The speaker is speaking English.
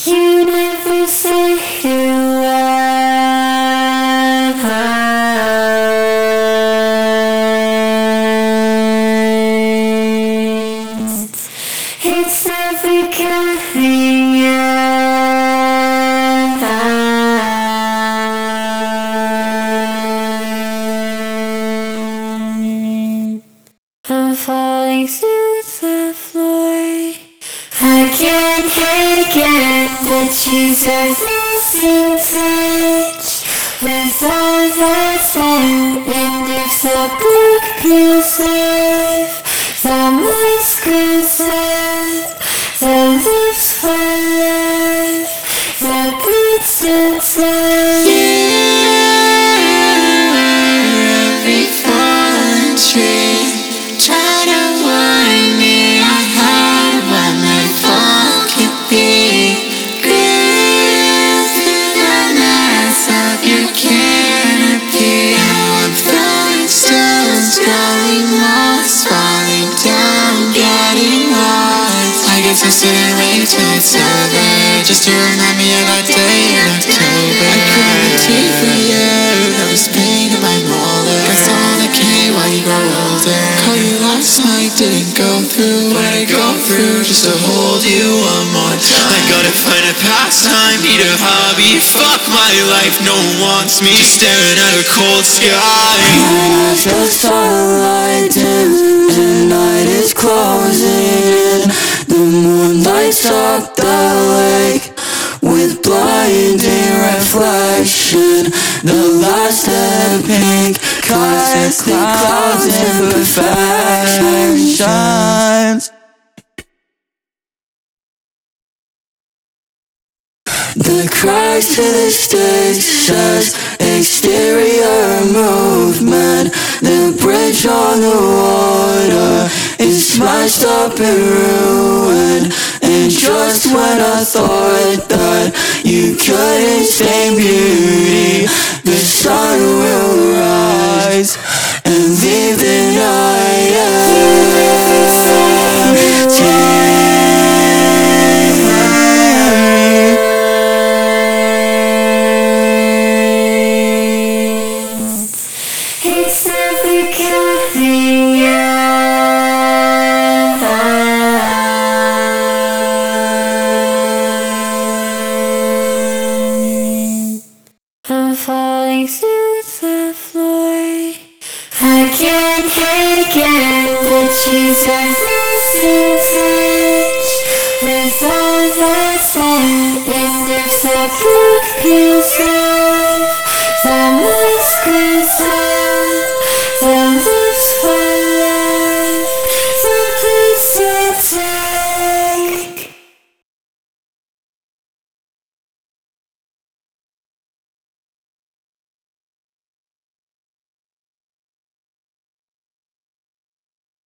You never say who I am. It's never coming out. I'm falling through the floor. I can't get the cheese of missing touch. With all that's there, and if the book peels off, the mind screws up, the lips fall off, the beats don't stop. Every fallen tree, try to warn me I had when my fall could be. Grill through the mess of your canopy. I'm throwing stones, growing moss, falling down, getting lost. I guess I shouldn't wait till it's over, just to remind me of that day in October. I couldn't take for you, that was pain in my molar. Guess all decay while you grow older. Call you last night, didn't go through what I go through just to hold you one more time. I gotta find a pastime, need a hobby. Fuck my life, no one wants me, just staring at a cold sky. As the sunlight dims and night is closing in, the moon lights up the lake with blinding reflection. The last of pink causes the clouds imperfections. The crash to the stage says exterior movement. The bridge on the water is smashed up and ruined. And just when I thought that you couldn't see beauty, the sun will rise and leave the night empty. It's never coming out. I'm falling through the floor. I can't get the cheese of missing touch. With all that's there, and if the book peels off, the mind screws.